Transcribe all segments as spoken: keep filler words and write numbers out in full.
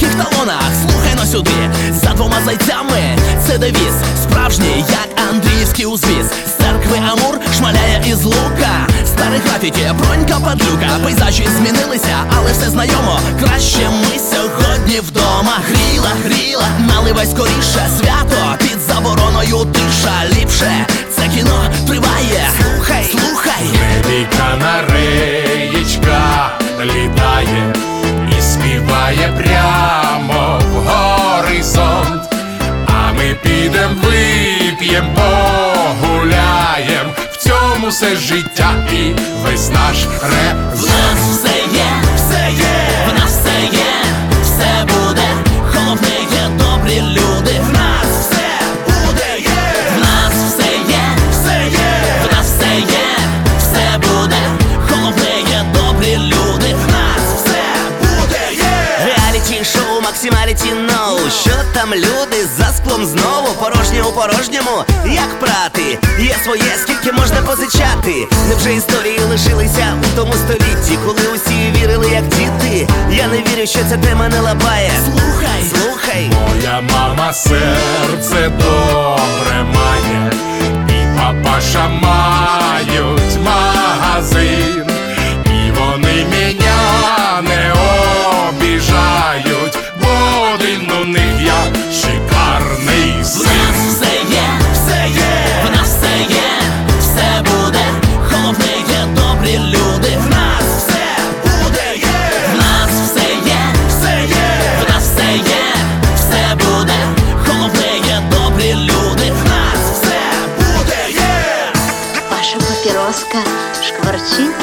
великих талонах. Слухай но сюди, за двома зайцями це девіз, справжній, як андріївський узвіз. З церкви Амур шмаляє із лука старий графіті, бронька падлюка. Пейзажі змінилися, але все знайомо. Краще ми сьогодні вдома. Гріла, гріла, наливай скоріше. Свято під забороною, тиша. Ліпше це кіно триває. Слухай, слухай. В небі канареєчка літає і співає прямо в горизонт. А ми підем, вип'єм, погуляєм. В цьому все життя і весь наш реп. В нас все є, все є, в нас все є, все буде. Головне є добрі люди. В нас все буде, є, в нас все є, все є, в нас все є, все буде. Головне є добрі люди. В нас все буде, є. Реаліті шоу, максималіті ноу. Що там люди за склом знову? Порожнє у порожньому, як прати. Є своє, скільки можна позичати. Невже історії лишилися у тому столітті, коли усі вірили як діти? Я не вірю, що ця тема не лапає. Слухай, слухай. Моя мама серце добре має, і папаша мають магазин, і вони мене не обіжають, бо один у них я шикарний син. В нас все є, все є, в нас все є, все буде. Головне є добрі люди. В нас все буде, є, в нас все є, все є, в нас все є, все буде. Головне є добрі люди. В нас все буде, є. Ваша папироска шкварчит?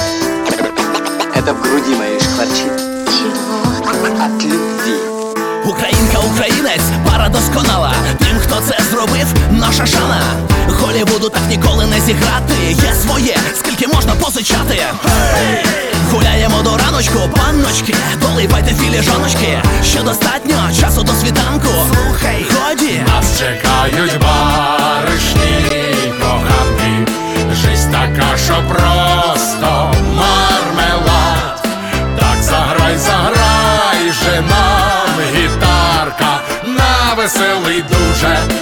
Это в груди моей шкварчит. Чего? От любви. Українка, українець, пара досконала. Тим, хто це зробив, наша шана. Голлівуду так ніколи не зіграти. Є своє, скільки можна позичати. Hey! Гуляємо до раночку, панночки, доливайте філіжаночки. Ще достатньо часу до світанку. Слухай, годі. Нас чекають баришні коханки, жизнь така, що просто мармелад. Так заграй, заграй же нам гітарка на веселий дуже